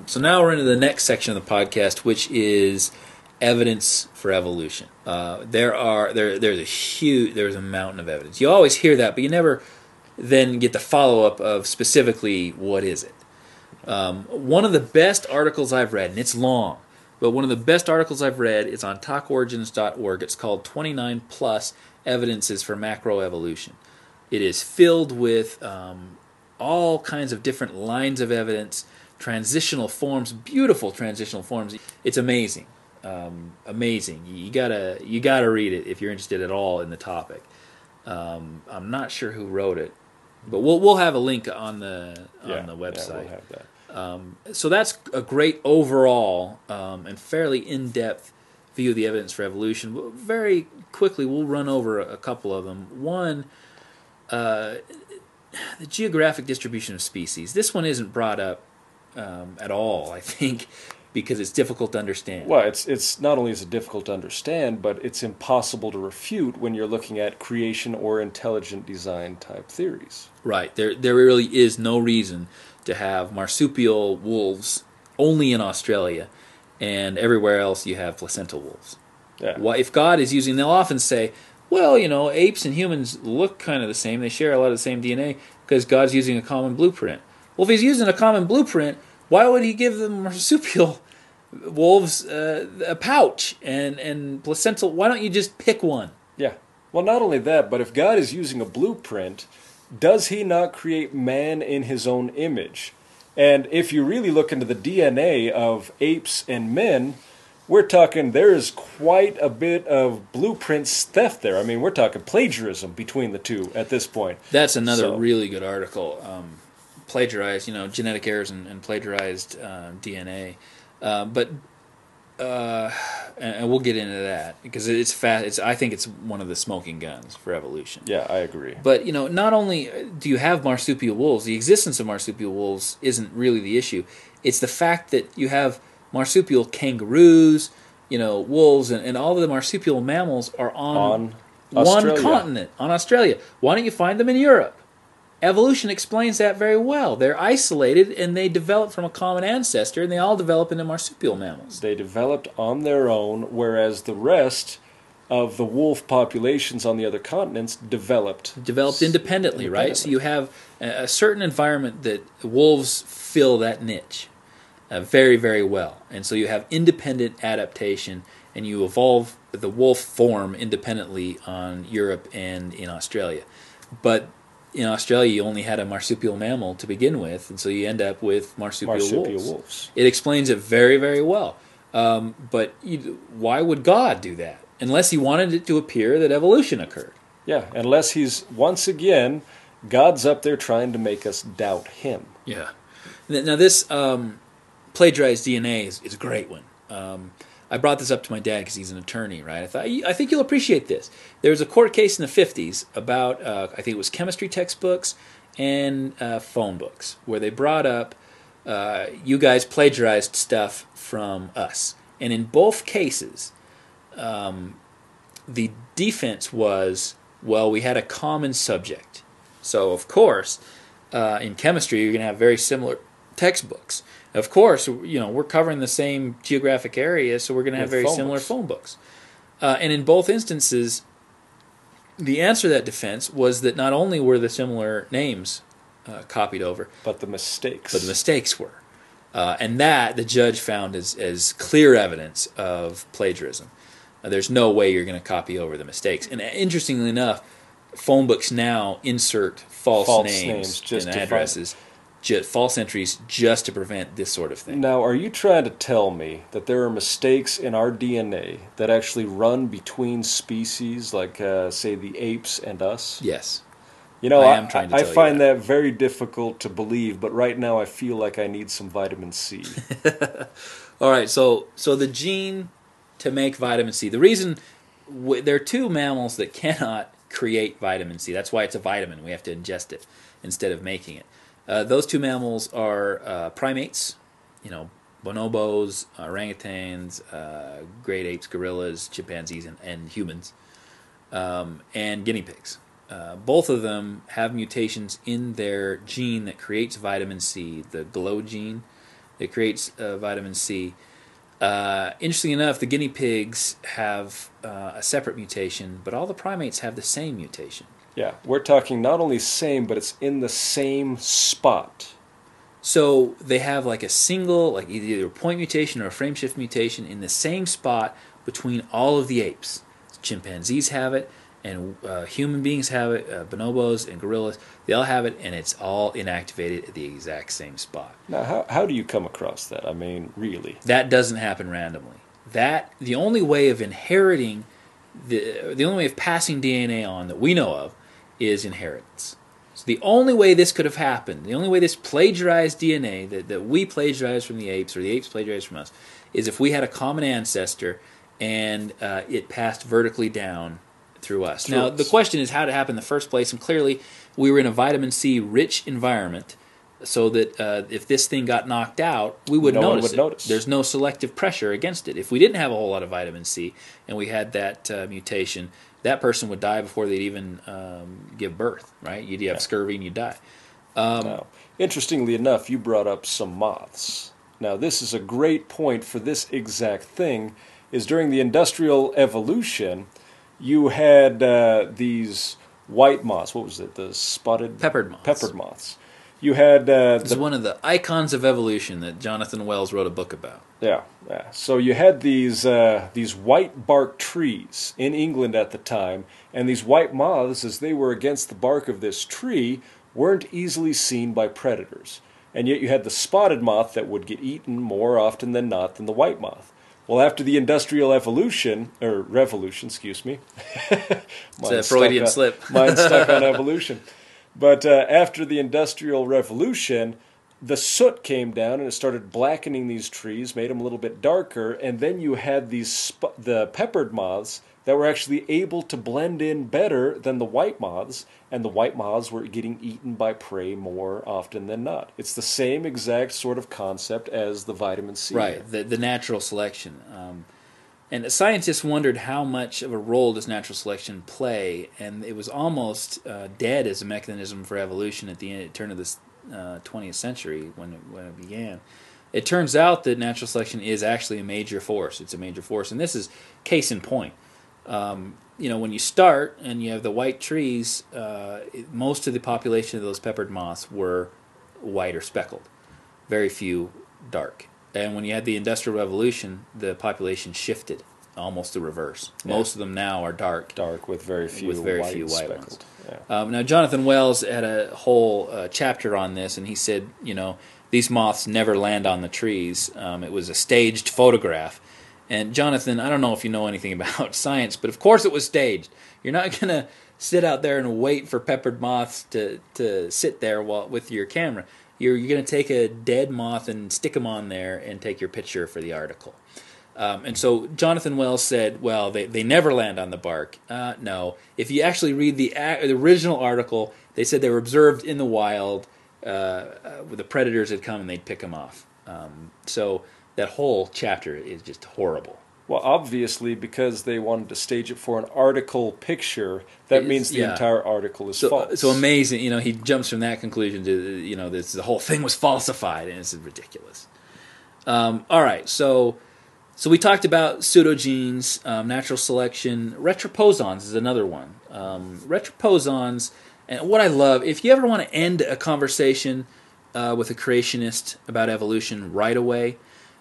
So now we're into the next section of the podcast, which is evidence for evolution. There's a mountain of evidence. You always hear that, but you never then get the follow-up of specifically what is it. One of the best articles I've read, and it's long, but one of the best articles I've read is on talkorigins.org. It's called 29 Plus Evidences for Macroevolution. It is filled with all kinds of different lines of evidence, transitional forms, beautiful transitional forms. It's amazing, amazing. You gotta read it if you're interested at all in the topic. I'm not sure who wrote it, but we'll have a link on the website. Yeah, we'll have that. So that's a great overall and fairly in-depth view of the evidence for evolution. Very quickly, we'll run over a couple of them. One, the geographic distribution of species. This one isn't brought up at all, I think, because it's difficult to understand. Well, it's not only is it difficult to understand, but it's impossible to refute when you're looking at creation or intelligent design type theories. Right. There really is no reason to have marsupial wolves only in Australia, and everywhere else you have placental wolves. Yeah. Why, if God is using, they'll often say, well, apes and humans look kind of the same. They share a lot of the same DNA because God's using a common blueprint. Well, if he's using a common blueprint, why would he give the marsupial wolves a pouch and placental? Why don't you just pick one? Yeah. Well, not only that, but if God is using a blueprint, does he not create man in his own image? And if you really look into the DNA of apes and men, we're talking there's quite a bit of blueprint theft there. I mean, we're talking plagiarism between the two at this point. That's another really good article. Plagiarized, genetic errors and plagiarized DNA. And we'll get into that because it's fast. I think it's one of the smoking guns for evolution. Yeah, I agree. But not only do you have marsupial wolves, the existence of marsupial wolves isn't really the issue. It's the fact that you have marsupial kangaroos, wolves, and all of the marsupial mammals are on one continent, on Australia. Why don't you find them in Europe? Evolution explains that very well. They're isolated, and they develop from a common ancestor, and they all develop into marsupial mammals. They developed on their own, whereas the rest of the wolf populations on the other continents developed independently, right? So you have a certain environment that wolves fill that niche very, very well. And so you have independent adaptation, and you evolve the wolf form independently on Europe and in Australia. But in Australia, you only had a marsupial mammal to begin with, and so you end up with marsupial wolves. It explains it very, very well. But why would God do that? Unless he wanted it to appear that evolution occurred. Yeah, unless he's, once again, God's up there trying to make us doubt him. Yeah. Now this plagiarized DNA is a great one. I brought this up to my dad because he's an attorney, right? I think you'll appreciate this. There was a court case in the 50s about, I think it was chemistry textbooks and phone books, where they brought up, you guys plagiarized stuff from us. And in both cases, the defense was, well, we had a common subject. So, of course, in chemistry, you're going to have very similar textbooks. Of course, we're covering the same geographic area, so we're going to have very similar phone books. And in both instances, the answer to that defense was that not only were the similar names copied over, but the mistakes. But the mistakes were. And that the judge found as clear evidence of plagiarism. There's no way you're going to copy over the mistakes. And interestingly enough, phone books now insert false names and addresses. False entries just to prevent this sort of thing. Now, are you trying to tell me that there are mistakes in our DNA that actually run between species, like, say, the apes and us? Yes. I find that very difficult to believe, but right now I feel like I need some vitamin C. All right, so the gene to make vitamin C, the reason there are two mammals that cannot create vitamin C. That's why it's a vitamin. We have to ingest it instead of making it. Those two mammals are primates, bonobos, orangutans, great apes, gorillas, chimpanzees, and humans, and guinea pigs. Both of them have mutations in their gene that creates vitamin C, the GLOW gene. that creates vitamin C. Interestingly enough, the guinea pigs have a separate mutation, but all the primates have the same mutation. Yeah, we're talking not only same, but it's in the same spot. So they have like a single, like either a point mutation or a frameshift mutation in the same spot between all of the apes. Chimpanzees have it, and human beings have it, bonobos and gorillas. They all have it, and it's all inactivated at the exact same spot. Now, how do you come across that? I mean, really? That doesn't happen randomly. The only way of inheriting, the only way of passing DNA on that we know of is inheritance. So the only way this could have happened, the only way this plagiarized DNA that we plagiarized from the apes or the apes plagiarized from us, is if we had a common ancestor and it passed vertically down through us. Now, the question is how it happened in the first place, and clearly we were in a vitamin C rich environment so that if this thing got knocked out, we wouldn't notice it. There's no selective pressure against it. If we didn't have a whole lot of vitamin C and we had that mutation, that person would die before they'd even give birth, right? You'd have scurvy and you'd die. Now, interestingly enough, you brought up some moths. Now, this is a great point for this exact thing, is during the industrial evolution, you had these white moths. What was it? The spotted... Peppered moths. Peppered moths. You had... this is one of the icons of evolution that Jonathan Wells wrote a book about. Yeah. So you had these white bark trees in England at the time, and these white moths, as they were against the bark of this tree, weren't easily seen by predators. And yet you had the spotted moth that would get eaten more often than not than the white moth. Well, after the industrial revolution, excuse me. It's a Freudian slip. Mine's stuck on evolution. But after the Industrial Revolution, the soot came down and it started blackening these trees, made them a little bit darker, and then you had the peppered moths that were actually able to blend in better than the white moths, and the white moths were getting eaten by prey more often than not. It's the same exact sort of concept as the vitamin C. Right, the natural selection. And scientists wondered how much of a role does natural selection play, and it was almost dead as a mechanism for evolution at the turn of the 20th century when it began. It turns out that natural selection is actually a major force. It's a major force, and this is case in point. When you start and you have the white trees, most of the population of those peppered moths were white or speckled. Very few dark. And when you had the Industrial Revolution, the population shifted, almost the reverse. Yeah. Most of them now are dark. Dark with very few white ones. Yeah. Now, Jonathan Wells had a whole chapter on this, and he said, these moths never land on the trees. It was a staged photograph. And Jonathan, I don't know if you know anything about science, but of course it was staged. You're not going to sit out there and wait for peppered moths to sit there with your camera. You're going to take a dead moth and stick them on there and take your picture for the article. And so Jonathan Wells said, well, they never land on the bark. No. If you actually read the original article, they said they were observed in the wild where the predators had come and they'd pick them off. So that whole chapter is just horrible. Well, obviously, because they wanted to stage it for an article picture, that means the entire article is false. So amazing, he jumps from that conclusion to, the whole thing was falsified, and it's ridiculous. All right, so we talked about pseudogenes, natural selection. Retroposons is another one. Retroposons, and what I love, if you ever want to end a conversation with a creationist about evolution right away,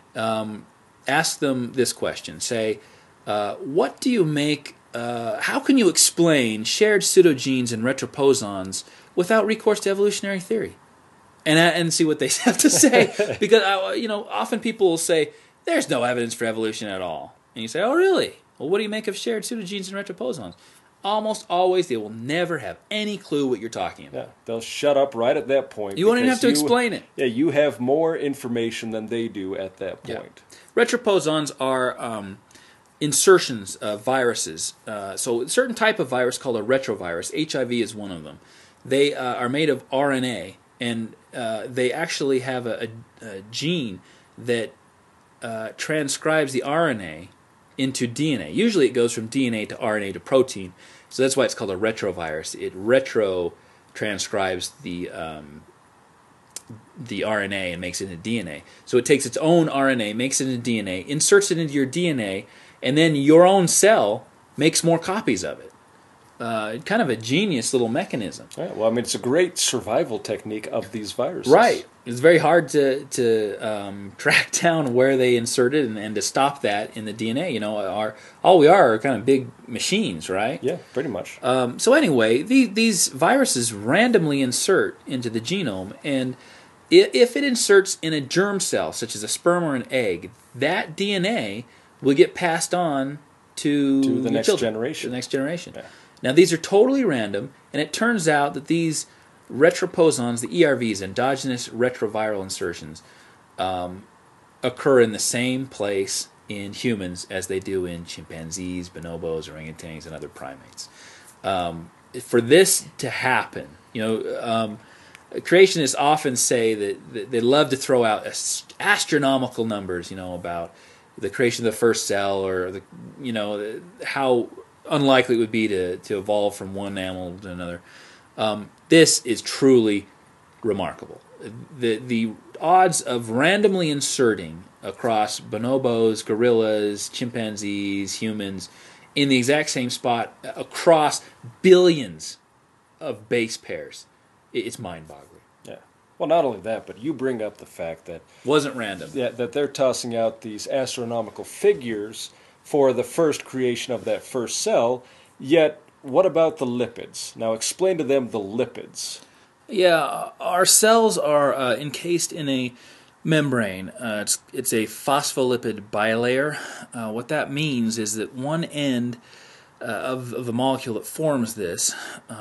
ask them this question. Say, what do you make, how can you explain shared pseudogenes and retroposons without recourse to evolutionary theory? And see what they have to say. Because, often people will say, there's no evidence for evolution at all. And you say, oh, really? Well, what do you make of shared pseudogenes and retroposons? Almost always, they will never have any clue what you're talking about. Yeah, they'll shut up right at that point. You won't even have to explain it. Yeah, you have more information than they do at that point. Yeah. Retroposons are insertions of viruses. So a certain type of virus called a retrovirus, HIV is one of them. They are made of RNA, and they actually have a gene that transcribes the RNA into DNA. Usually it goes from DNA to RNA to protein, so that's why it's called a retrovirus. It retro-transcribes the the RNA and makes it into DNA. So it takes its own RNA, makes it into DNA, inserts it into your DNA, and then your own cell makes more copies of it. Kind of a genius little mechanism. Right. Well, I mean, it's a great survival technique of these viruses. Right. It's very hard to track down where they inserted and to stop that in the DNA. You know, all we are kind of big machines, right? Yeah, pretty much. So anyway, these viruses randomly insert into the genome, and if it inserts in a germ cell, such as a sperm or an egg, that DNA will get passed on to the next children, generation. To the next generation. Yeah. Now, these are totally random, and it turns out that these retroposons, the ERVs, endogenous retroviral insertions, occur in the same place in humans as they do in chimpanzees, bonobos, orangutans, and other primates. For this to happen, creationists often say that they love to throw out astronomical numbers, about the creation of the first cell, or how unlikely it would be to evolve from one animal to another. This is truly remarkable. The odds of randomly inserting across bonobos, gorillas, chimpanzees, humans, in the exact same spot across billions of base pairs, it's mind-boggling. Yeah. Well, not only that, but you bring up the fact that Wasn't random. that they're tossing out these astronomical figures for the first creation of that first cell, yet what about the lipids? Now explain to them the lipids. Yeah, our cells are encased in a membrane. It's a phospholipid bilayer. What that means is that one end of the molecule that forms this,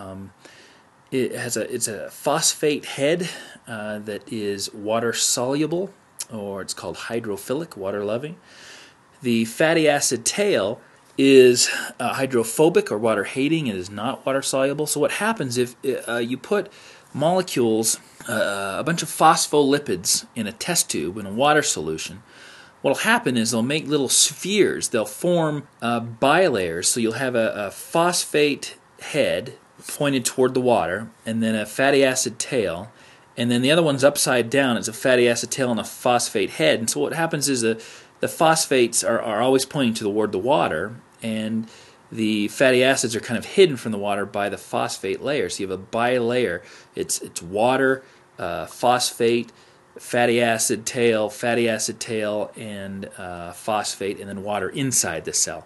it's a phosphate head that is water soluble, or it's called hydrophilic, water loving. The fatty acid tail is hydrophobic or water hating. It is not water soluble. So what happens if you put molecules, a bunch of phospholipids in a test tube in a water solution, what will happen is they'll make little spheres. They'll form bilayers. So you'll have a phosphate head pointed toward the water, and then a fatty acid tail, and then the other one's upside down. It's a fatty acid tail and a phosphate head. And so what happens is the phosphates are always pointing toward the water, and the fatty acids are kind of hidden from the water by the phosphate layer. So you have a bilayer. It's water, phosphate, fatty acid tail, and phosphate, and then water inside the cell.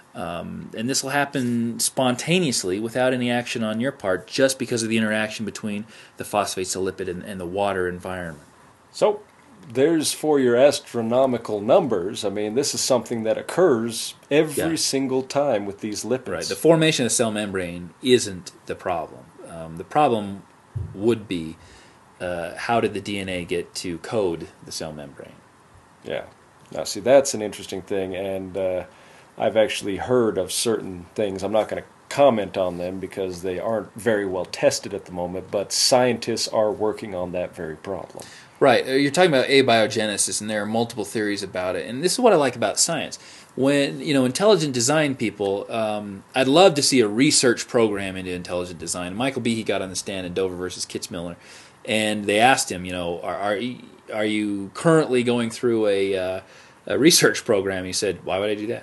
And this will happen spontaneously without any action on your part, just because of the interaction between the phosphates, the lipid, and the water environment. So there's for your astronomical numbers. I mean, this is something that occurs every single time with these lipids. Right. The formation of the cell membrane isn't the problem. The problem would be how did the DNA get to code the cell membrane? Yeah. Now, see, that's an interesting thing, and I've actually heard of certain things. I'm not going to comment on them because they aren't very well tested at the moment, but scientists are working on that very problem. Right. You're talking about abiogenesis, and there are multiple theories about it. And this is what I like about science. When, intelligent design people, I'd love to see a research program into intelligent design. Michael Behe got on the stand in Dover versus Kitzmiller, and they asked him, are you currently going through a research program? He said, why would I do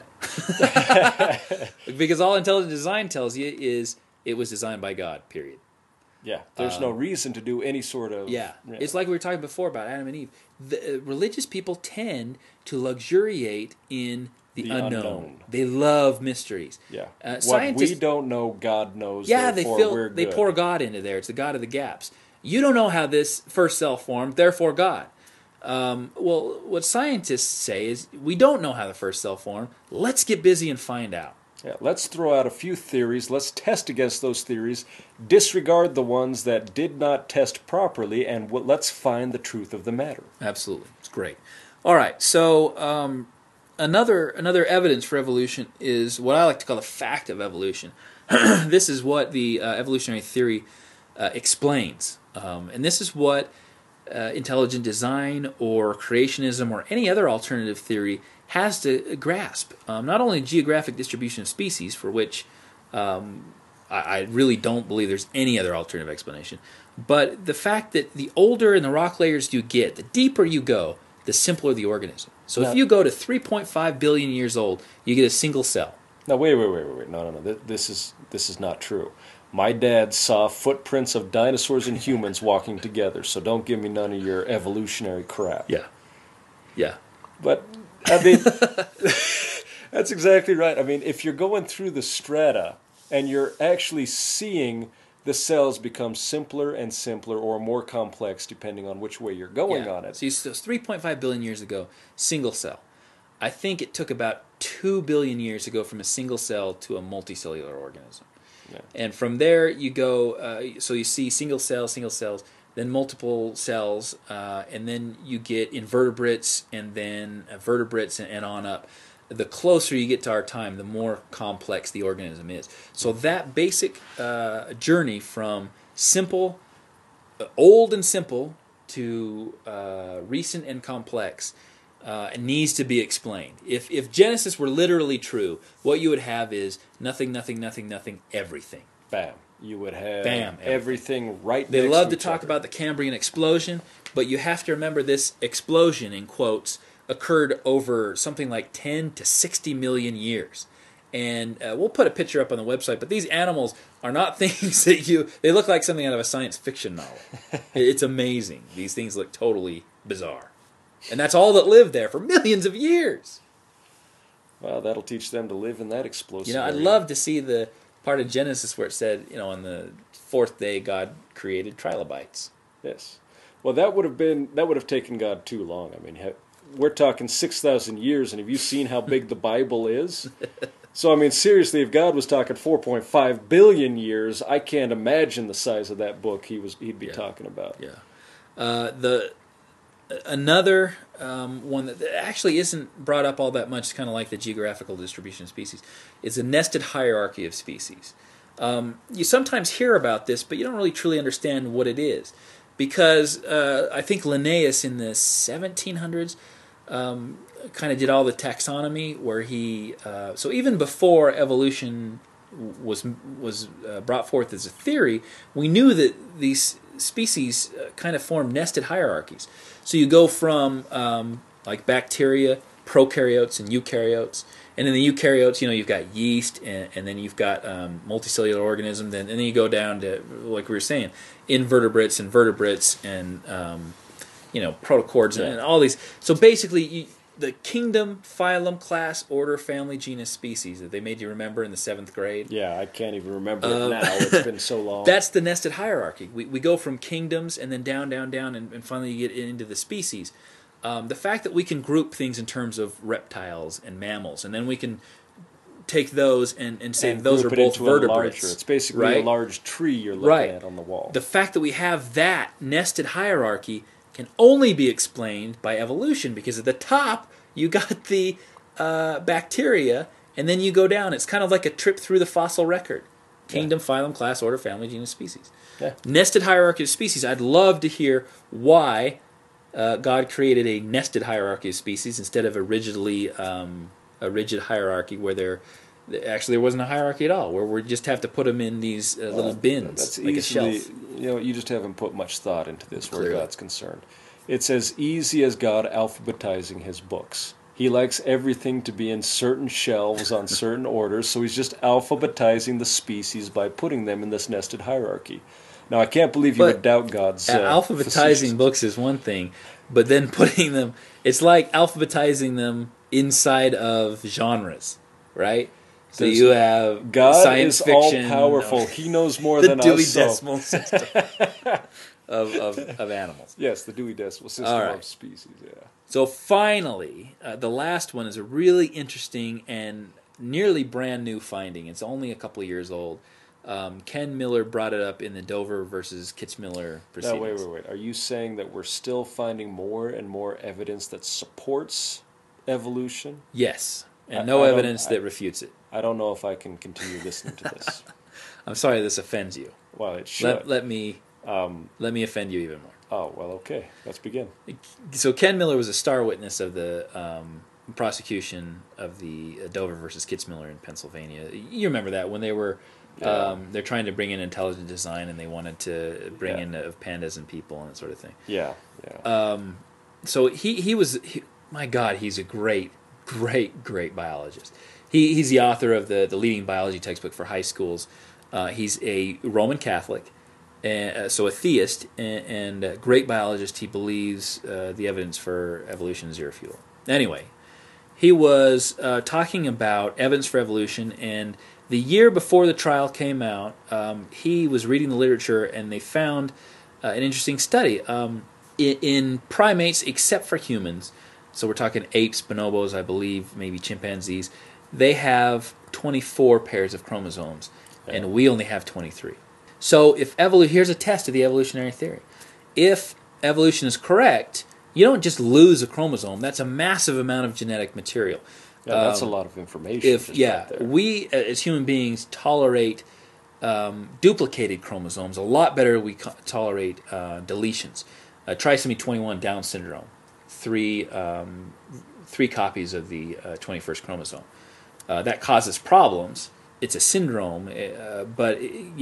that? Because all intelligent design tells you is it was designed by God, period. Yeah, there's no reason to do any sort of... Yeah, it's like we were talking before about Adam and Eve. Religious people tend to luxuriate in the unknown. They love mysteries. Yeah, Scientists, what we don't know, God knows. Yeah, we're they good. pour God into there. It's the God of the gaps. You don't know how this first cell formed, therefore God. Well, what scientists say is we don't know how the first cell formed. Let's get busy and find out. Yeah, let's throw out a few theories. Let's test against those theories. Disregard the ones that did not test properly, and let's find the truth of the matter. Absolutely. It's great. All right, so another evidence for evolution is what I like to call the fact of evolution. This is what the evolutionary theory explains. And this is what intelligent design or creationism or any other alternative theory has to grasp. Not only geographic distribution of species, for which I I really don't believe there's any other alternative explanation. But the fact that the older in the rock layers you get, the deeper you go, the simpler the organism. So if you go to 3.5 billion years old, you get a single cell. Now, wait. No. This is not true. My dad saw footprints of dinosaurs and humans walking together, so don't give me none of your evolutionary crap. Yeah. But, I mean, that's exactly right. I mean, if you're going through the strata and you're actually seeing the cells become simpler and simpler or more complex depending on which way you're going on it. So it's 3.5 billion years ago, single cell. I think it took about 2 billion years to go from a single cell to a multicellular organism. Yeah. And from there you go, so you see single cells, then multiple cells, and then you get invertebrates, and then vertebrates, and on up. The closer you get to our time, the more complex the organism is. So that basic journey from simple, old and simple, to recent and complex needs to be explained. If Genesis were literally true, what you would have is nothing, everything. Bam. You would have Bam, everything right They next love to to each talk other. about the Cambrian explosion, but you have to remember this explosion, in quotes, occurred over something like 10 to 60 million years. And we'll put a picture up on the website, but these animals are not things that they look like something out of a science fiction novel. It's amazing. These things look totally bizarre. And that's all that lived there for millions of years. Well, that'll teach them to live in that explosive I'd area. love to see the part of Genesis where it said, on the fourth day God created trilobites. Yes. Well, that would have taken God too long. I mean, we're talking 6,000 years, and have you seen how big the Bible is? So, I mean, seriously, if God was talking 4.5 billion years, I can't imagine the size of that book he'd be talking about. Yeah. Another one that actually isn't brought up all that much, kind of like the geographical distribution of species, is a nested hierarchy of species. You sometimes hear about this, but you don't really truly understand what it is. Because I think Linnaeus in the 1700s kind of did all the taxonomy, where he so even before evolution was brought forth as a theory, we knew that these species kind of formed nested hierarchies. So you go from like bacteria, prokaryotes, and eukaryotes. And in the eukaryotes, you've got yeast, and then you've got multicellular organisms, and then you go down to, like we were saying, invertebrates and vertebrates, and protochords, and all these. So basically, the kingdom, phylum, class, order, family, genus, species that they made you remember in the 7th grade. Yeah, I can't even remember it now. It's been so long. That's the nested hierarchy. We go from kingdoms, and then down, and finally you get into the species. The fact that we can group things in terms of reptiles and mammals, and then we can take those and say those are both vertebrates. It's basically a large tree you're looking at on the wall. The fact that we have that nested hierarchy can only be explained by evolution, because at the top you got the bacteria, and then you go down. It's kind of like a trip through the fossil record. Kingdom, phylum, class, order, family, genus, species. Yeah. Nested hierarchy of species. I'd love to hear why God created a nested hierarchy of species instead of a rigid hierarchy where there wasn't a hierarchy at all, where we just have to put them in these little bins, that's like easily, a shelf. You just haven't put much thought into this where God's concerned. It's as easy as God alphabetizing his books. He likes everything to be in certain shelves on certain orders, so he's just alphabetizing the species by putting them in this nested hierarchy. Now, I can't believe you would doubt God's alphabetizing books is one thing, but then putting them, it's like alphabetizing them inside of genres, right? So you have God science fiction, all-powerful. He knows more the than Dewey us. Decimal System of animals. Yes, the Dewey Decimal System of species, yeah. So finally, the last one is a really interesting and nearly brand new finding. It's only a couple of years old. Ken Miller brought it up in the Dover versus Kitzmiller proceedings. Now, wait. Are you saying that we're still finding more and more evidence that supports evolution? Yes, and no evidence that refutes it. I don't know if I can continue listening to this. I'm sorry this offends you. Well, it should. Let me offend you even more. Oh, well, okay. Let's begin. So Ken Miller was a star witness of the prosecution of the Dover versus Kitzmiller in Pennsylvania. You remember that when they were Yeah. They're trying to bring in intelligent design, and they wanted to bring Yeah. in pandas and people and that sort of thing. Yeah. Yeah. So my God, he's a great, great biologist. He's the author of the leading biology textbook for high schools. He's a Roman Catholic, so a theist, and a great biologist. He believes the evidence for evolution is irrefutable. Anyway, he was talking about evidence for evolution, and the year before the trial came out, he was reading the literature, and they found an interesting study. In primates, except for humans, so we're talking apes, bonobos, I believe, maybe chimpanzees, they have 24 pairs of chromosomes, and we only have 23. So here's a test of the evolutionary theory. If evolution is correct, you don't just lose a chromosome. That's a massive amount of genetic material. Yeah, that's a lot of information. Right there. We as human beings tolerate duplicated chromosomes a lot better. We tolerate deletions. Trisomy 21 Down syndrome, three copies of the 21st chromosome. That causes problems. It's a syndrome, but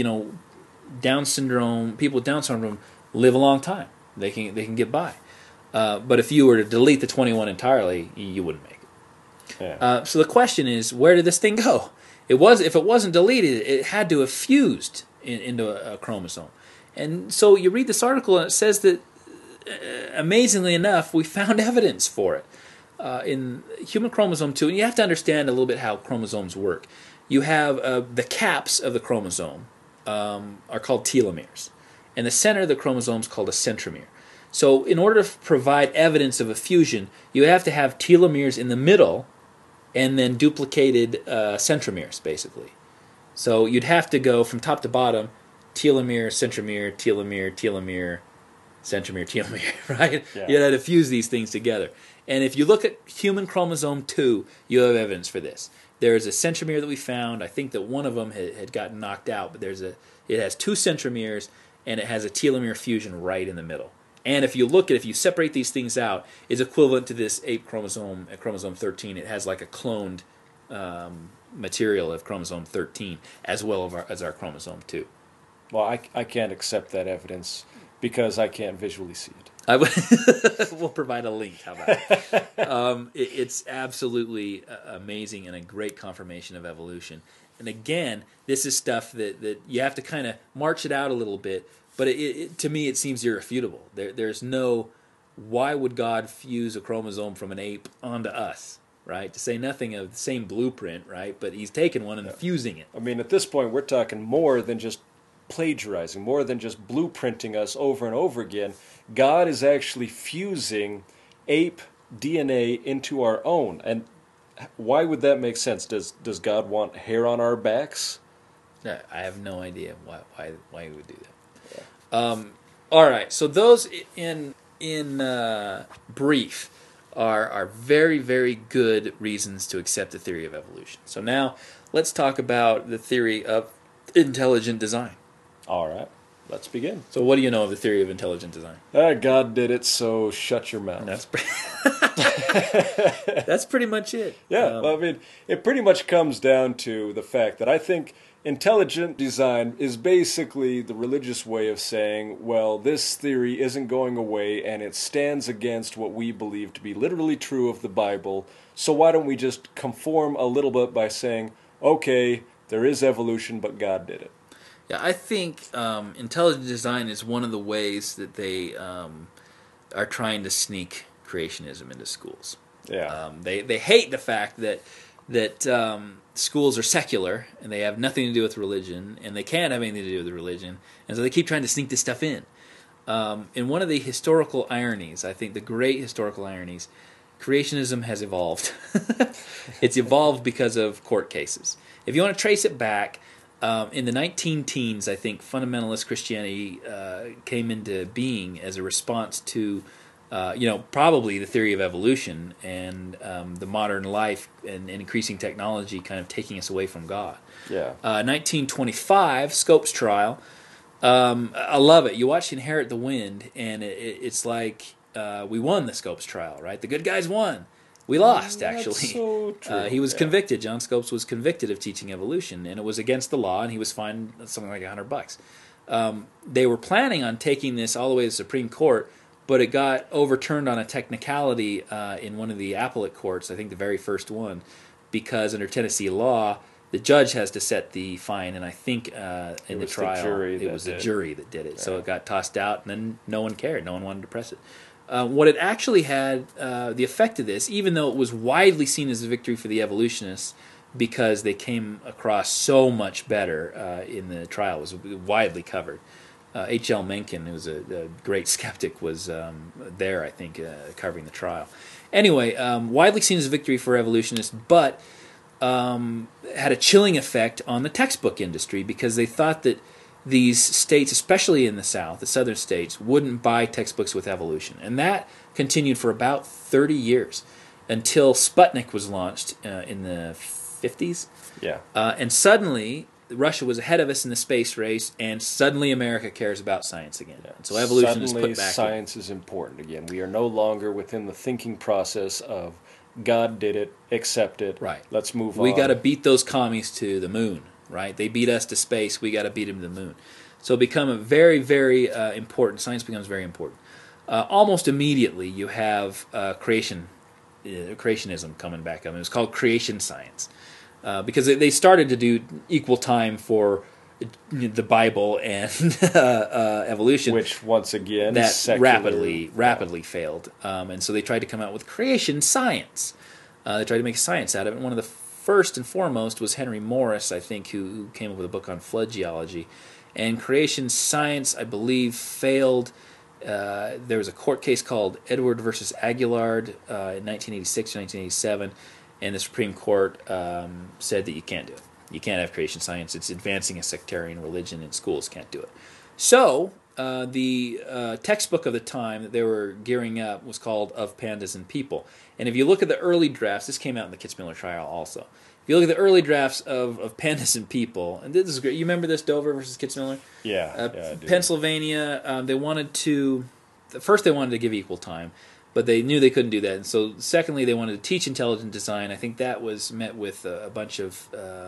Down syndrome, people with Down syndrome live a long time. They can get by. But if you were to delete the 21 entirely, you wouldn't make it. Yeah. So the question is, where did this thing go? If it wasn't deleted, it had to have fused into a chromosome. And so you read this article, and it says that, amazingly enough, we found evidence for it. In human chromosome 2, and you have to understand a little bit how chromosomes work. You have the caps of the chromosome are called telomeres, and the center of the chromosome is called a centromere. So in order to provide evidence of a fusion, you have to have telomeres in the middle and then duplicated centromeres, basically. So you'd have to go from top to bottom, telomere, centromere, telomere, telomere, centromere, telomere, right? Yeah. You had to fuse these things together. And if you look at human chromosome 2, you have evidence for this. There's a centromere that we found. I think that one of them had gotten knocked out, but it has 2 centromeres, and it has a telomere fusion right in the middle. And if you separate these things out, it's equivalent to this ape chromosome, chromosome 13. It has like a cloned material of chromosome 13, as well as our chromosome 2. Well, I can't accept that evidence because I can't visually see it. We'll provide a link. How about it? It's absolutely amazing and a great confirmation of evolution. And again, this is stuff that you have to kind of march it out a little bit. But to me, it seems irrefutable. There's no, why would God fuse a chromosome from an ape onto us, right? To say nothing of the same blueprint, right? But he's taken one and fusing it. I mean, at this point, we're talking more than just plagiarizing, more than just blueprinting us over and over again. God is actually fusing ape DNA into our own. And why would that make sense? Does God want hair on our backs? I have no idea why he would do that. All right, so those in brief are very, very good reasons to accept the theory of evolution. So now let's talk about the theory of intelligent design. All right, let's begin. So what do you know of the theory of intelligent design? God did it, so shut your mouth. That's pretty much it. Yeah, well, I mean, it pretty much comes down to the fact that I think intelligent design is basically the religious way of saying, well, this theory isn't going away and it stands against what we believe to be literally true of the Bible, so why don't we just conform a little bit by saying, okay, there is evolution, but God did it. Yeah, I think intelligent design is one of the ways that they are trying to sneak creationism into schools. Yeah. They hate the fact that schools are secular and they have nothing to do with religion, and they can't have anything to do with religion, and so they keep trying to sneak this stuff in. In one of the historical ironies, I think the great historical ironies, creationism has evolved. It's evolved because of court cases. If you want to trace it back, in the 19-teens, I think fundamentalist Christianity came into being as a response to probably the theory of evolution and the modern life and increasing technology kind of taking us away from God. Yeah. 1925, Scopes trial. I love it. You watch Inherit the Wind, and it's like we won the Scopes trial, right? The good guys won. We lost, That's actually. so true. He was Yeah. convicted. John Scopes was convicted of teaching evolution, and it was against the law, and he was fined something like $100. They were planning on taking this all the way to the Supreme Court, but it got overturned on a technicality in one of the appellate courts, I think the very first one, because under Tennessee law, the judge has to set the fine, and I think in the trial it was the jury that did it. So it got tossed out, and then no one cared. No one wanted to press it. What it actually had, the effect of this, even though it was widely seen as a victory for the evolutionists, because they came across so much better in the trial, it was widely covered. H.L. Mencken, who was a great skeptic, was there, I think, covering the trial. Anyway, widely seen as a victory for evolutionists, but had a chilling effect on the textbook industry because they thought that these states, especially in the South, the southern states, wouldn't buy textbooks with evolution. And that continued for about 30 years until Sputnik was launched in the 50s. Yeah. And suddenly, Russia was ahead of us in the space race, and suddenly America cares about science again. Yeah. So evolution suddenly is put back science is important again. We are no longer within the thinking process of God did it, accept it, right. Let's move on. We got to beat those commies to the moon, right? They beat us to space, we got to beat them to the moon. So become a very, very important, science becomes very important. Almost immediately you have creationism coming back up. It was called creation science. Because they started to do equal time for the Bible and evolution, which once again that rapidly failed, and so they tried to come out with creation science. They tried to make science out of it. And one of the first and foremost was Henry Morris, I think, who came up with a book on flood geology. And creation science, I believe, failed. There was a court case called Edward versus Aguillard in 1986 or 1987. And the Supreme Court said that you can't do it. You can't have creation science. It's advancing a sectarian religion, and schools can't do it. So the textbook of the time that they were gearing up was called Of Pandas and People. And if you look at the early drafts, this came out in the Kitzmiller trial also. If you look at the early drafts of Pandas and People, and this is great. You remember this, Dover versus Kitzmiller? Yeah, I do. Pennsylvania, they wanted to give equal time. But they knew they couldn't do that. And so, secondly, they wanted to teach intelligent design. I think that was met with a bunch of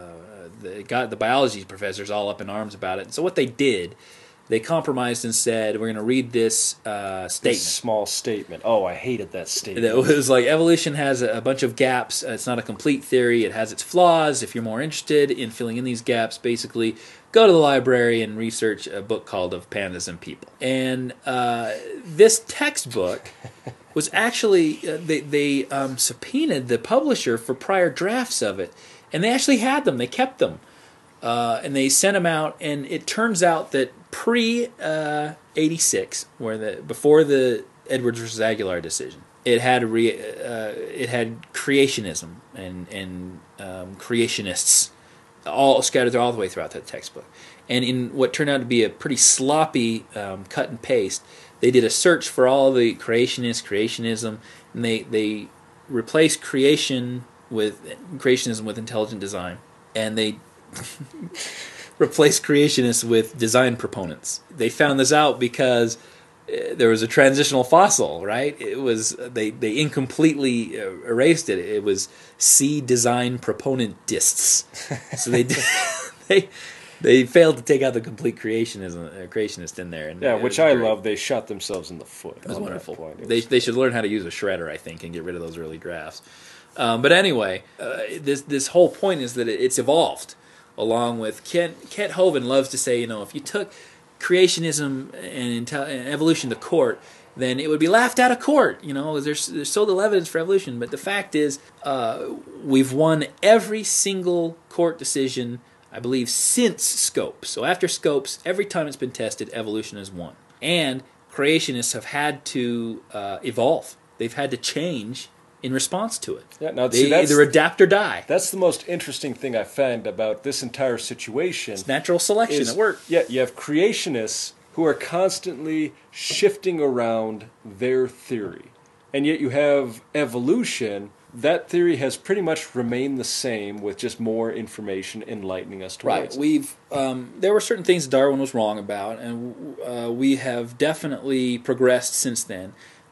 the biology professors all up in arms about it. And so what they did, they compromised and said, we're going to read this statement. This small statement. Oh, I hated that statement. It was like, evolution has a bunch of gaps. It's not a complete theory. It has its flaws. If you're more interested in filling in these gaps, basically, go to the library and research a book called Of Pandas and People. And this textbook was actually, they subpoenaed the publisher for prior drafts of it. And they actually had them. They kept them. And they sent them out. And it turns out that pre-86, before the Edwards versus Aguilar decision, it had creationism and creationists all scattered all the way throughout that textbook. And in what turned out to be a pretty sloppy cut and paste, they did a search for all the creationism, and they replaced creationism with intelligent design, and they replaced creationists with design proponents. They found this out because there was a transitional fossil, right? It was they incompletely erased it. It was C design proponentists. So they failed to take out the complete creationist in there. And yeah, which I love. They shot themselves in the foot. It was wonderful. They should learn how to use a shredder, I think, and get rid of those early drafts. But anyway, this whole point is that it's evolved along with Kent Hovind loves to say, if you took creationism and evolution to court, then it would be laughed out of court. There's so little evidence for evolution. But the fact is, we've won every single court decision, I believe, since Scopes. So after Scopes, every time it's been tested, evolution has won. And creationists have had to evolve. They've had to change in response to it. Yeah, now, they either adapt or die. That's the most interesting thing I find about this entire situation. It's natural selection at work. Yeah, you have creationists who are constantly shifting around their theory. And yet you have evolution. That theory has pretty much remained the same with just more information enlightening us towards it. There were certain things Darwin was wrong about, and we have definitely progressed since then.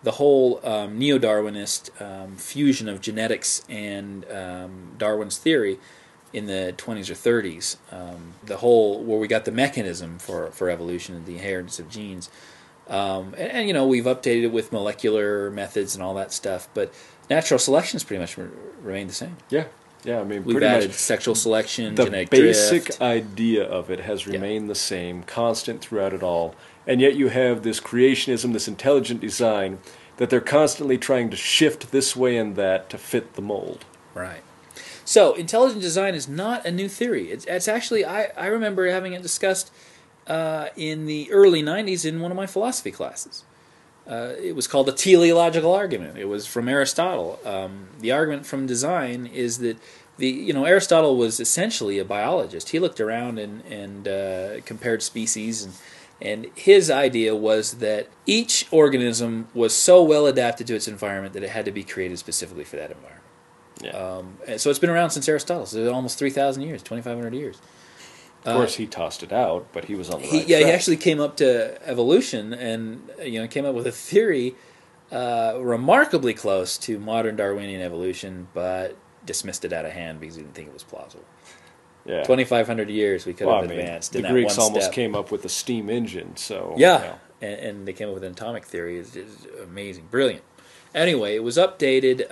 the whole neo-Darwinist fusion of genetics and Darwin's theory in the 20s or 30s, the whole where we got the mechanism for evolution, the inheritance of genes, and you know, we've updated it with molecular methods and all that stuff, but natural selection has pretty much remained the same. Yeah. Yeah, I mean, We've pretty added much sexual selection, the genetic basic drift. idea of it has remained the same, constant throughout it all. And yet you have this creationism, this intelligent design, that they're constantly trying to shift this way and that to fit the mold. Right. So, intelligent design is not a new theory. It's actually, I remember having it discussed in the early 90s in one of my philosophy classes. It was called the teleological argument. It was from Aristotle. The argument from design is that Aristotle was essentially a biologist. He looked around and compared species, and his idea was that each organism was so well adapted to its environment that it had to be created specifically for that environment. Yeah. And so it's been around since Aristotle. So almost 3,000 years, 2,500 years. Of course, he tossed it out, but he was on the right track. He actually came up to evolution and came up with a theory remarkably close to modern Darwinian evolution, but dismissed it out of hand because he didn't think it was plausible. Yeah. 2,500 years we could have advanced in the that Greeks one almost step. came up with the steam engine, so... Yeah, and they came up with an atomic theory. It's amazing, brilliant. Anyway, it was updated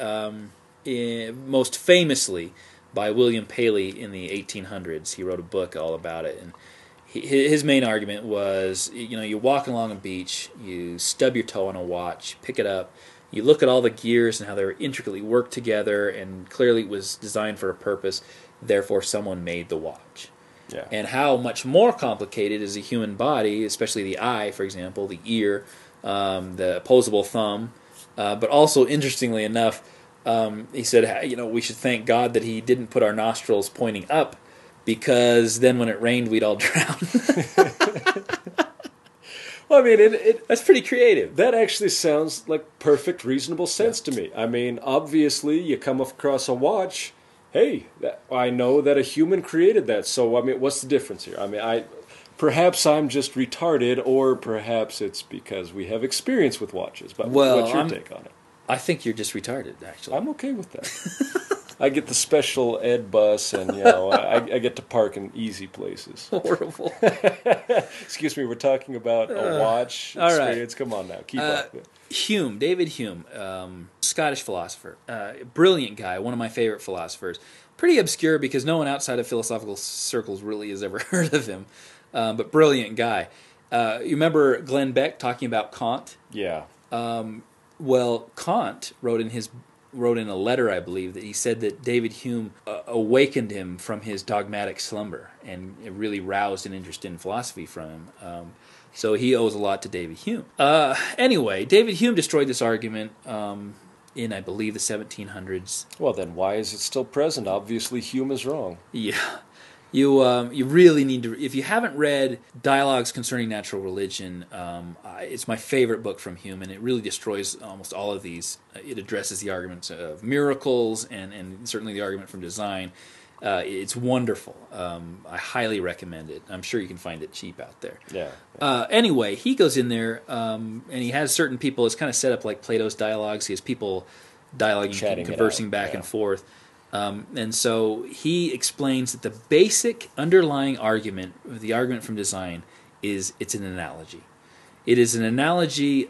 most famously by William Paley in the 1800s. He wrote a book all about it, and his main argument was, you're walking along a beach, you stub your toe on a watch, pick it up, you look at all the gears and how they're intricately worked together, and clearly it was designed for a purpose, therefore someone made the watch. Yeah. And how much more complicated is the human body, especially the eye, for example, the ear, the opposable thumb, but also, interestingly enough, he said, we should thank God that he didn't put our nostrils pointing up, because then when it rained, we'd all drown. Well, I mean, that's pretty creative. That actually sounds like perfect, reasonable sense to me. I mean, obviously, you come across a watch, hey, I know that a human created that, so, I mean, what's the difference here? I mean, perhaps I'm just retarded, or perhaps it's because we have experience with watches, but what's your take on it? I think you're just retarded, actually. I'm okay with that. I get the special ed bus, and I get to park in easy places. Horrible. Excuse me, we're talking about a watch experience. Right. Come on now, keep up. Hume, David Hume, Scottish philosopher, brilliant guy, one of my favorite philosophers. Pretty obscure because no one outside of philosophical circles really has ever heard of him, but brilliant guy. You remember Glenn Beck talking about Kant? Yeah. Well, Kant wrote in a letter, I believe, that he said that David Hume awakened him from his dogmatic slumber, and it really roused an interest in philosophy from him. So he owes a lot to David Hume. Anyway, David Hume destroyed this argument in, I believe, the 1700s. Well, then why is it still present? Obviously, Hume is wrong. Yeah. You really need to, if you haven't read Dialogues Concerning Natural Religion, it's my favorite book from Hume, and it really destroys almost all of these. It addresses the arguments of miracles and certainly the argument from design. It's wonderful. I highly recommend it. I'm sure you can find it cheap out there. Yeah. Anyway, he goes in there, and he has certain people. It's kind of set up like Plato's dialogues. He has people dialoguing, conversing back and forth. And so he explains that the basic underlying argument, the argument from design, is it's an analogy. It is an analogy.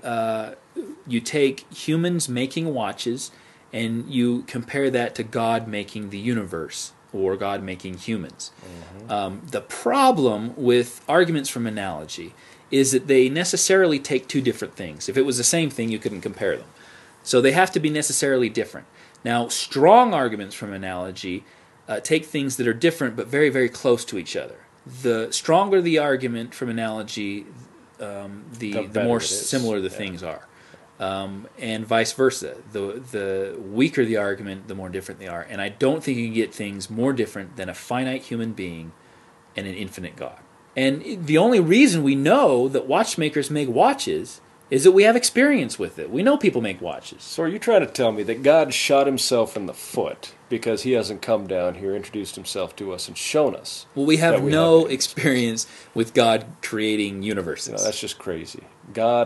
You take humans making watches and you compare that to God making the universe or God making humans. Mm-hmm. The problem with arguments from analogy is that they necessarily take two different things. If it was the same thing, you couldn't compare them. So they have to be necessarily different. Now, strong arguments from analogy take things that are different but very, very close to each other. The stronger the argument from analogy, the more similar the things are. And vice versa. The weaker the argument, the more different they are. And I don't think you can get things more different than a finite human being and an infinite God. And the only reason we know that watchmakers make watches is that we have experience with it. We know people make watches. So are you trying to tell me that God shot himself in the foot because he hasn't come down here, introduced himself to us, and shown us? Well, we have no experience with God creating universes. That's just crazy. God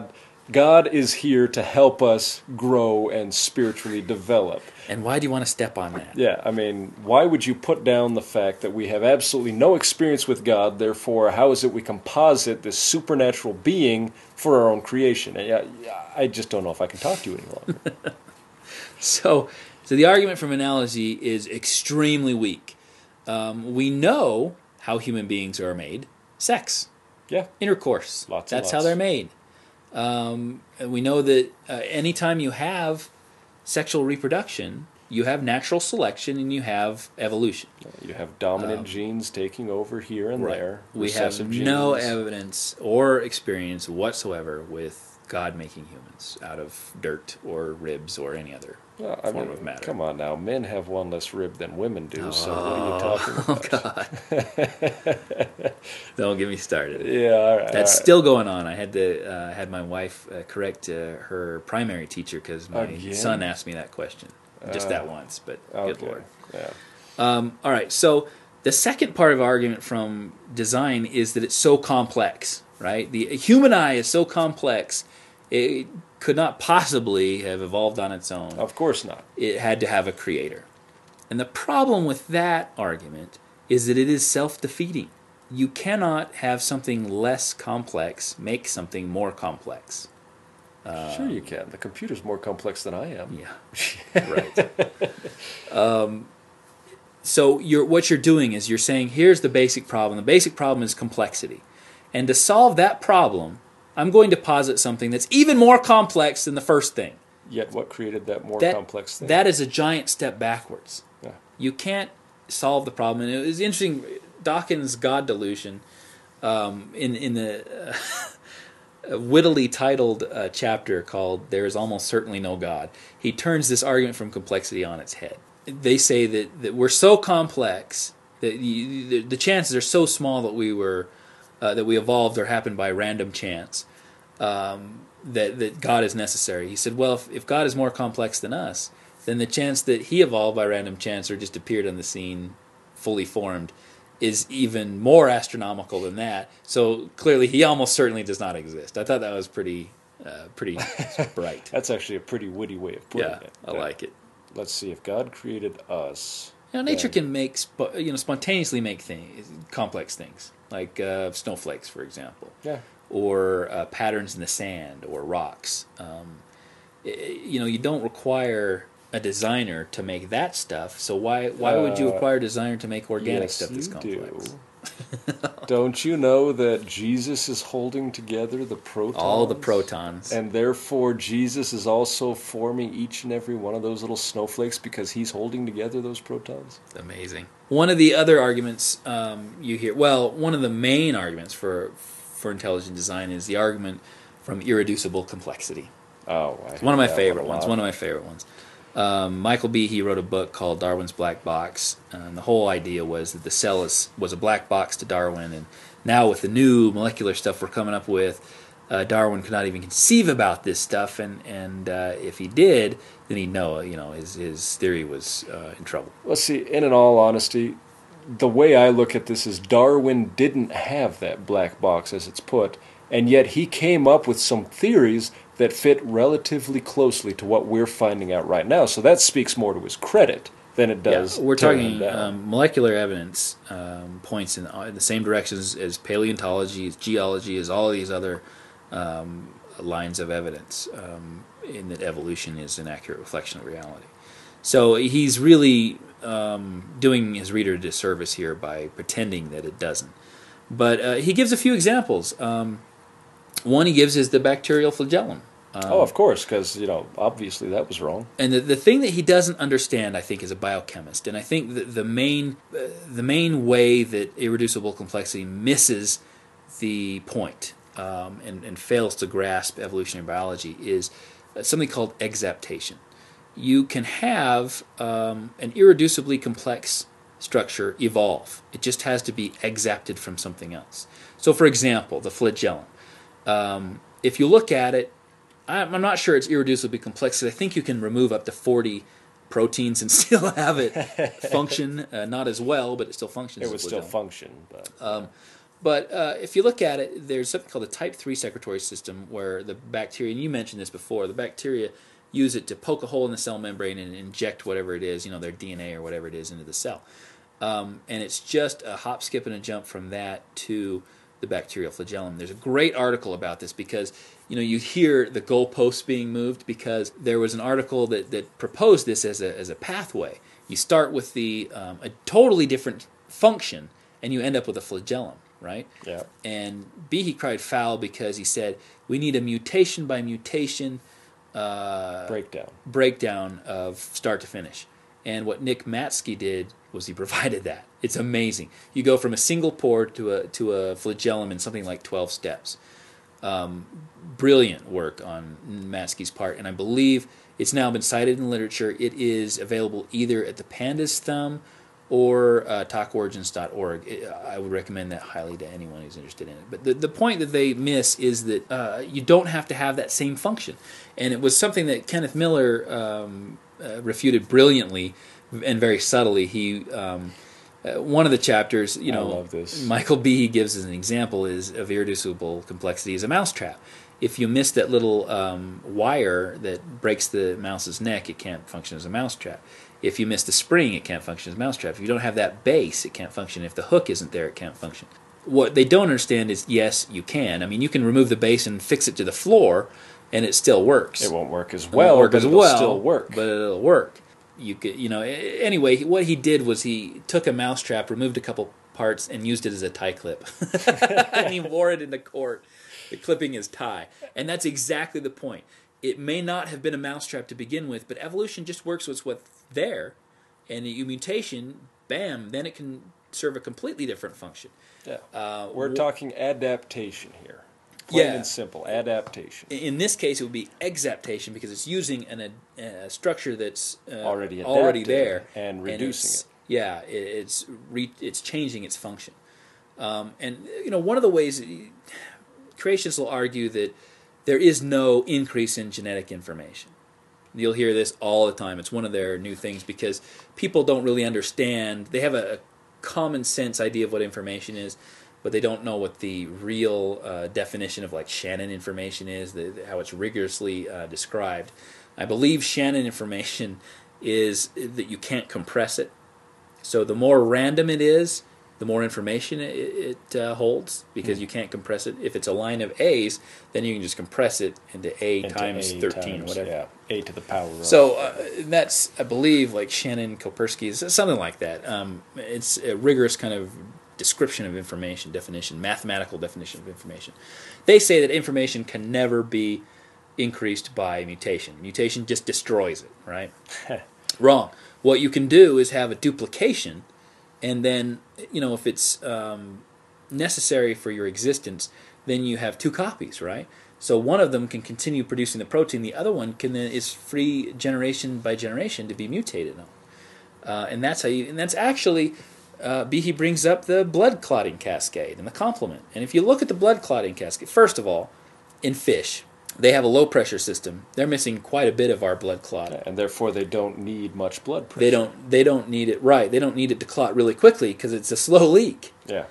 God is here to help us grow and spiritually develop. And why do you want to step on that? Yeah, I mean, why would you put down the fact that we have absolutely no experience with God, therefore, how is it we composite this supernatural being for our own creation? And I just don't know if I can talk to you any longer. So the argument from analogy is extremely weak. We know how human beings are made. Sex. Yeah. Intercourse. Lots That's and how lots. they're made. And we know that anytime you have sexual reproduction, you have natural selection and you have evolution. You have dominant genes taking over here and there. We have recessive no genes. evidence or experience whatsoever with God making humans out of dirt or ribs or any other Well, form of matter. Come on now. Men have one less rib than women do, so what are you talking about? God. Don't get me started. Yeah, all right. That's still going on. I had to had my wife correct her primary teacher because my Again? son asked me that question. Just that once, but good Okay. Lord. Yeah. All right, so the second part of argument from design is that it's so complex, right? The human eye is so complex, it could not possibly have evolved on its own. Of course not. It had to have a creator. And the problem with that argument is that it is self-defeating. You cannot have something less complex make something more complex. Sure you can. The computer's more complex than I am. Yeah, right. So what you're doing is you're saying, here's the basic problem. The basic problem is complexity. And to solve that problem, I'm going to posit something that's even more complex than the first thing. Yet what created that more That- complex thing? That is a giant step backwards. Yeah. You can't solve the problem. And it was interesting, Dawkins' God delusion, in the wittily titled chapter called "There is Almost Certainly No God," he turns this argument from complexity on its head. They say that we're so complex that the chances are so small that we evolved or happened by random chance, that God is necessary. He said, well, if God is more complex than us, then the chance that he evolved by random chance or just appeared on the scene fully formed is even more astronomical than that. So clearly he almost certainly does not exist. I thought that was pretty bright. That's actually a pretty witty way of putting Yeah, it. I like it. Let's see, if God created us... Nature then- can make spontaneously make things, complex things, like snowflakes, for example. Yeah. Or patterns in the sand or rocks. You don't require a designer to make that stuff. So why would you require a designer to make organic Yes, stuff that's you complex? do. Don't you know that Jesus is holding together the protons? All the protons. And therefore Jesus is also forming each and every one of those little snowflakes because he's holding together those protons? Amazing. One of the other arguments you hear, one of the main arguments for intelligent design is the argument from irreducible complexity. Oh, It's one of my favorite ones. Michael Behe wrote a book called Darwin's Black Box, and the whole idea was that the cell was a black box to Darwin, and now with the new molecular stuff we're coming up with, Darwin could not even conceive about this stuff, and if he did, then he'd know, his theory was in trouble. Well, see, in all honesty, the way I look at this is Darwin didn't have that black box, as it's put, and yet he came up with some theories that fit relatively closely to what we're finding out right now. So that speaks more to his credit than it does. We're tearing talking him down. molecular evidence points in the same directions as paleontology, as geology, as all of these other lines of evidence in that evolution is an accurate reflection of reality. So he's really doing his reader a disservice here by pretending that it doesn't. But he gives a few examples. One he gives is the bacterial flagellum. Of course, because, obviously that was wrong. And the thing that he doesn't understand, I think, as a biochemist, and I think that the main way that irreducible complexity misses the point and fails to grasp evolutionary biology is something called exaptation. You can have an irreducibly complex structure evolve. It just has to be exapted from something else. So, for example, the flagellum. If you look at it, I'm not sure it's irreducibly complex, because I think you can remove up to 40 proteins and still have it function, not as well, but it still functions. It would still function. But if you look at it, there's something called the type 3 secretory system where the bacteria, and you mentioned this before, the bacteria use it to poke a hole in the cell membrane and inject whatever it is, their DNA or whatever it is into the cell. And it's just a hop, skip, and a jump from that to the bacterial flagellum. There's a great article about this because you hear the goalposts being moved because there was an article that proposed this as a pathway. You start with a totally different function and you end up with a flagellum, right? Yeah. And Behe cried foul because he said we need a mutation by mutation breakdown of start to finish. And what Nick Matsky did was he provided that. It's amazing. You go from a single pore to a flagellum in something like 12 steps. Brilliant work on Matsky's part, and I believe it's now been cited in literature. It is available either at the Pandas Thumb or talkorigins.org. I would recommend that highly to anyone who's interested in it. But the point that they miss is that you don't have to have that same function. And it was something that Kenneth Miller refuted brilliantly and very subtly. He one of the chapters, I love this. Michael Behe gives as an example of irreducible complexity is a mousetrap. If you miss that little wire that breaks the mouse's neck, it can't function as a mousetrap. If you miss the spring, it can't function as a mousetrap. If you don't have that base, it can't function. If the hook isn't there, it can't function. What they don't understand is, yes, you can. I mean, you can remove the base and fix it to the floor, and it still works. It won't work as well, but it'll still work. But it'll work. You could, anyway, what he did was he took a mousetrap, removed a couple parts, and used it as a tie clip. And he wore it in the court, clipping his tie. And that's exactly the point. It may not have been a mousetrap to begin with, but evolution just works with what's there. And a mutation, bam, then it can serve a completely different function. Yeah. We're talking adaptation here. Plain and simple, adaptation. In this case, it would be exaptation because it's using a structure that's already there and reducing it. Yeah, it's changing its function. And one of the ways creationists will argue that there is no increase in genetic information. You'll hear this all the time. It's one of their new things because people don't really understand. They have a common sense idea of what information is, but they don't know what the real definition of like Shannon information is, how it's rigorously described. I believe Shannon information is that you can't compress it. So the more random it is, the more information it holds because you can't compress it. If it's a line of A's, then you can just compress it into A times 13 or whatever. Yeah, A to the power of. So that's, I believe, like Shannon, Kaspersky, something like that. It's a rigorous kind of description of information, definition, mathematical definition of information. They say that information can never be increased by mutation. Mutation just destroys it, right? Wrong. What you can do is have a duplication, and then, if it's necessary for your existence, then you have two copies, right? So one of them can continue producing the protein, the other one is free generation by generation to be mutated on. And that's how and that's actually, Behe brings up the blood clotting cascade and the complement. And if you look at the blood clotting cascade, first of all, in fish, they have a low pressure system. They're missing quite a bit of our blood clotting. And therefore they don't need much blood pressure. They don't need it, right. They don't need it to clot really quickly because it's a slow leak. Yeah.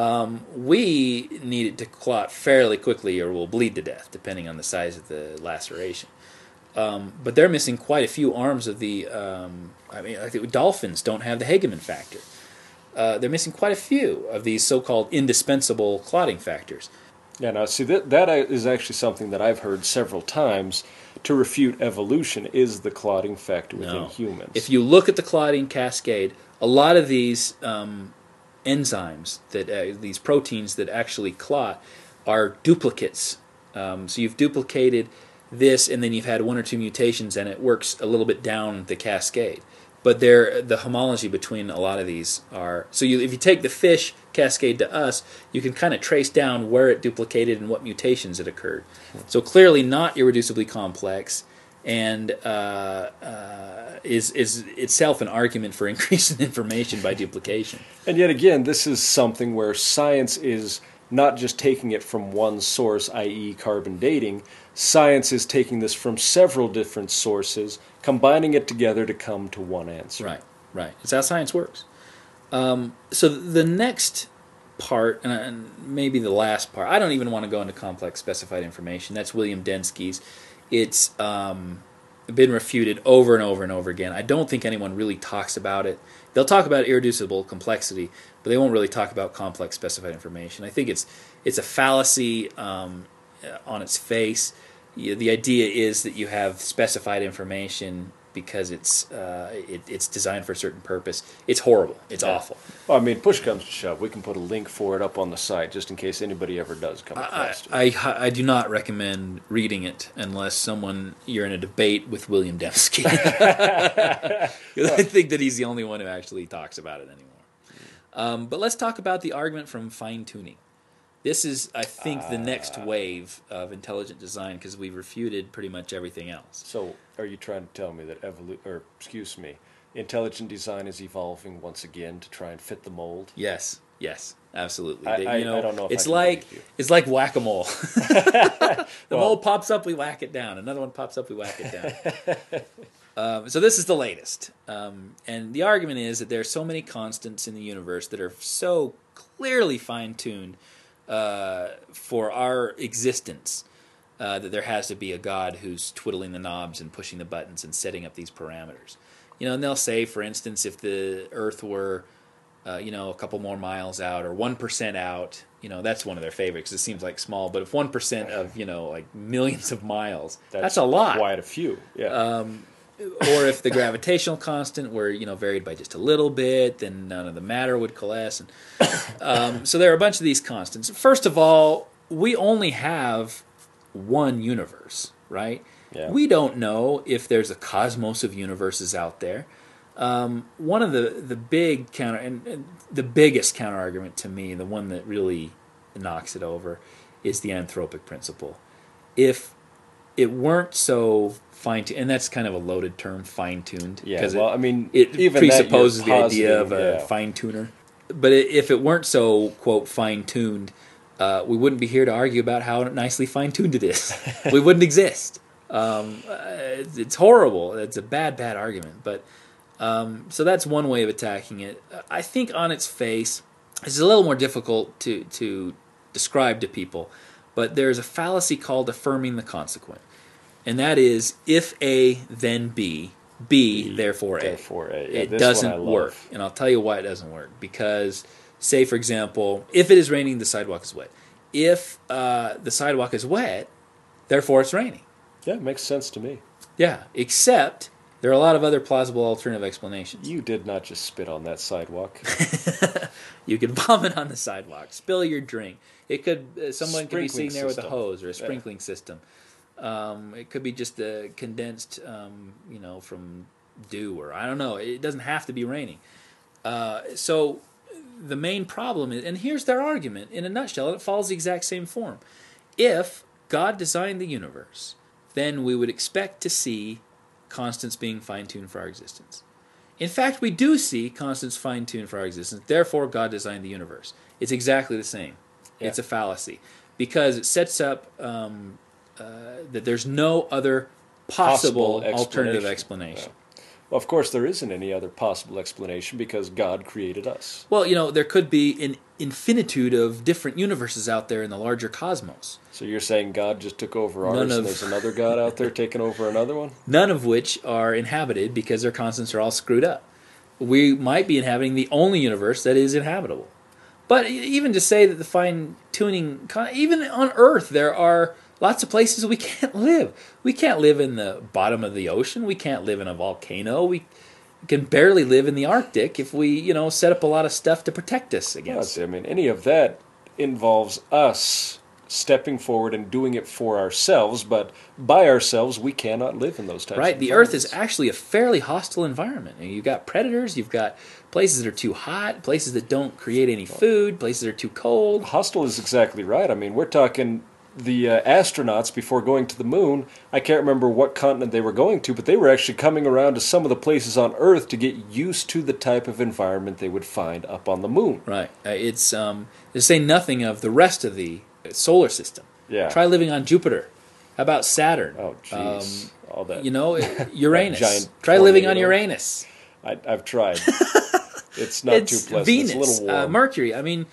We need it to clot fairly quickly or we'll bleed to death, depending on the size of the laceration. But they're missing quite a few arms of the... I think dolphins don't have the Hageman factor. They're missing quite a few of these so-called indispensable clotting factors. Yeah, now see, that is actually something that I've heard several times to refute evolution is the clotting factor within humans. If you look at the clotting cascade, a lot of these enzymes, these proteins that actually clot, are duplicates. So you've duplicated this, and then you've had one or two mutations, and it works a little bit down the cascade. But the homology between a lot of these are... So if you take the fish cascade to us, you can kind of trace down where it duplicated and what mutations it occurred. So clearly not irreducibly complex, and is itself an argument for increasing information by duplication. And yet again, this is something where science is not just taking it from one source, i.e. carbon dating. Science is taking this from several different sources, combining it together to come to one answer. Right. It's how science works. So the next part, and maybe the last part, I don't even want to go into complex specified information. That's William Dembski's. It's been refuted over and over and over again. I don't think anyone really talks about it. They'll talk about irreducible complexity, but they won't really talk about complex specified information. I think it's a fallacy on its face. The idea is that you have specified information because it's designed for a certain purpose. It's horrible. It's awful. Well, I mean, push comes to shove, we can put a link for it up on the site just in case anybody ever does come across it. I do not recommend reading it unless you're in a debate with William Dembski. I think that he's the only one who actually talks about it anymore. But let's talk about the argument from fine-tuning. This is, I think, the next wave of intelligent design because we've refuted pretty much everything else. So, are you trying to tell me that intelligent design is evolving once again to try and fit the mold? Yes, absolutely. I don't know if it's I can believe you. It's like whack-a-mole. The mole pops up, we whack it down. Another one pops up, we whack it down. So this is the latest, and the argument is that there are so many constants in the universe that are so clearly fine-tuned for our existence, that there has to be a God who's twiddling the knobs and pushing the buttons and setting up these parameters. And they'll say, for instance, if the Earth were, a couple more miles out or 1% out, that's one of their favorites because it seems like small. But if 1% of, like millions of miles, that's a lot. Quite a few, yeah. Or if the gravitational constant were, varied by just a little bit, then none of the matter would coalesce. And so there are a bunch of these constants. First of all, we only have one universe, right? Yeah. We don't know if there's a cosmos of universes out there. One of the big and the biggest counter argument to me, the one that really knocks it over, is the anthropic principle. If it weren't so fine-tuned, and that's kind of a loaded term, fine-tuned. Yeah, because it even presupposes the idea of a fine-tuner. But if it weren't so, quote, fine-tuned, we wouldn't be here to argue about how nicely fine-tuned it is. We wouldn't exist. It's horrible. It's a bad argument. But so that's one way of attacking it. I think on its face, it's a little more difficult to describe to people, but there's a fallacy called affirming the consequent. And that is, if A, then B, therefore A. Therefore A. Yeah, it doesn't work. And I'll tell you why it doesn't work. Because, say, for example, if it is raining, the sidewalk is wet. If the sidewalk is wet, therefore it's raining. Yeah, it makes sense to me. Yeah, except there are a lot of other plausible alternative explanations. You did not just spit on that sidewalk. You could vomit on the sidewalk, spill your drink. It could someone could be sitting there with a hose or a sprinkling system. It could be just a condensed, from dew, or I don't know. It doesn't have to be raining. So the main problem is, and here's their argument in a nutshell, it follows the exact same form. If God designed the universe, then we would expect to see constants being fine-tuned for our existence. In fact, we do see constants fine-tuned for our existence. Therefore, God designed the universe. It's exactly the same. Yeah. It's a fallacy because it sets up that there's no other possible alternative explanation. Yeah. Well, of course, there isn't any other possible explanation because God created us. Well, there could be an infinitude of different universes out there in the larger cosmos. So you're saying God just took over ours and there's another God out there taking over another one? None of which are inhabited because their constants are all screwed up. We might be inhabiting the only universe that is inhabitable. But even to say that the fine-tuning, even on Earth, there are lots of places we can't live. We can't live in the bottom of the ocean. We can't live in a volcano. We can barely live in the Arctic if we, set up a lot of stuff to protect us against. I mean, any of that involves us stepping forward and doing it for ourselves, but by ourselves, we cannot live in those types of environments. Right, the Earth is actually a fairly hostile environment. You've got predators, you've got places that are too hot, places that don't create any food, places that are too cold. Hostile is exactly right. I mean, we're talking the astronauts before going to the moon. I can't remember what continent they were going to, but they were actually coming around to some of the places on Earth to get used to the type of environment they would find up on the moon. Right. It's to say nothing of the rest of the solar system. Yeah. Try living on Jupiter. How about Saturn? Oh, jeez. All that. Uranus. Giant Try living on Uranus. I've tried. It's not too pleasant. Venus, it's a little warm. Mercury. I mean,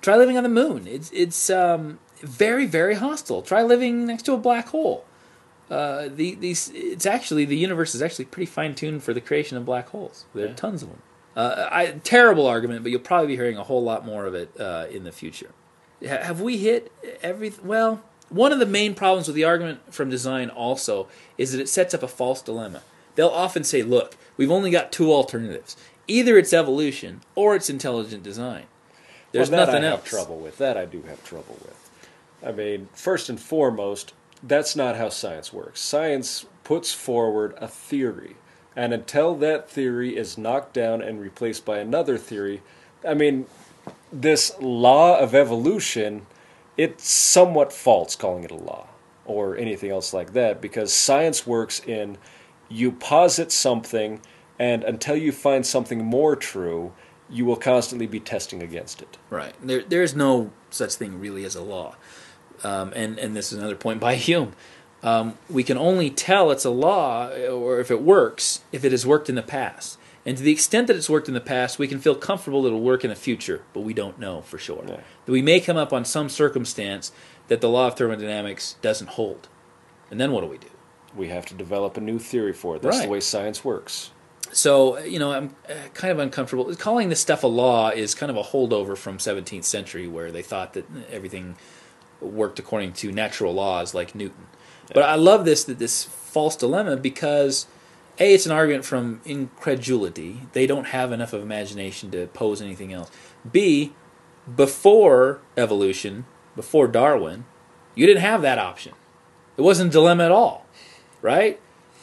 Try living on the moon. It's very, very hostile. Try living next to a black hole. The universe is actually pretty fine-tuned for the creation of black holes. There are tons of them. Terrible argument, but you'll probably be hearing a whole lot more of it in the future. Have we hit everything? Well, one of the main problems with the argument from design also is that it sets up a false dilemma. They'll often say, look, we've only got two alternatives. Either it's evolution or it's intelligent design. There's nothing else. That I do have trouble with. I mean, first and foremost, that's not how science works. Science puts forward a theory. And until that theory is knocked down and replaced by another theory, I mean, this law of evolution, it's somewhat false calling it a law or anything else like that, because science works in you posit something, and until you find something more true, you will constantly be testing against it. Right. There is no such thing really as a law. And this is another point by Hume. We can only tell it's a law, or if it works, if it has worked in the past. And to the extent that it's worked in the past, we can feel comfortable that it'll work in the future, but we don't know for sure. Yeah. We may come up on some circumstance that the law of thermodynamics doesn't hold. And then what do? We have to develop a new theory for it. That's the way science works. So, I'm kind of uncomfortable. Calling this stuff a law is kind of a holdover from 17th century, where they thought that everything worked according to natural laws like Newton. Yeah. But I love this false dilemma because, A, it's an argument from incredulity. They don't have enough of imagination to pose anything else. B, before evolution, before Darwin, you didn't have that option. It wasn't a dilemma at all, right?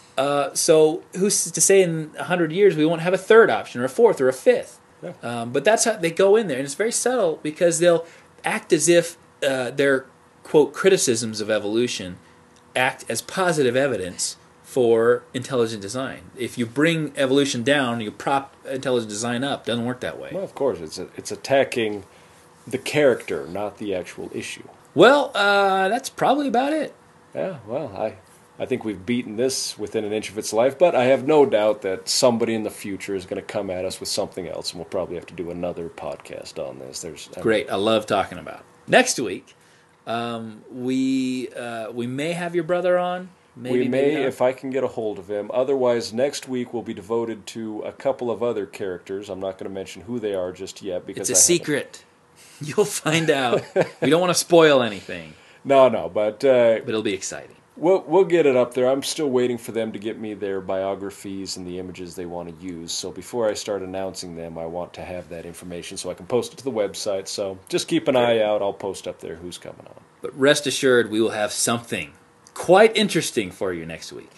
So who's to say in 100 years we won't have a third option or a fourth or a fifth? Yeah. But that's how they go in there, and it's very subtle because they'll act as if their, quote, criticisms of evolution act as positive evidence for intelligent design. If you bring evolution down, you prop intelligent design up. Doesn't work that way. Well, of course, it's attacking the character, not the actual issue. Well, that's probably about it. Yeah, well, I think we've beaten this within an inch of its life, but I have no doubt that somebody in the future is going to come at us with something else, and we'll probably have to do another podcast on this. Great, I love talking about it. Next week, we may have your brother on. We may, if I can get a hold of him. Otherwise, next week will be devoted to a couple of other characters. I'm not going to mention who they are just yet because it's a secret. You'll find out. We don't want to spoil anything. No, but it'll be exciting. We'll get it up there. I'm still waiting for them to get me their biographies and the images they want to use. So before I start announcing them, I want to have that information so I can post it to the website. So just keep an eye out. I'll post up there who's coming on. But rest assured, we will have something quite interesting for you next week.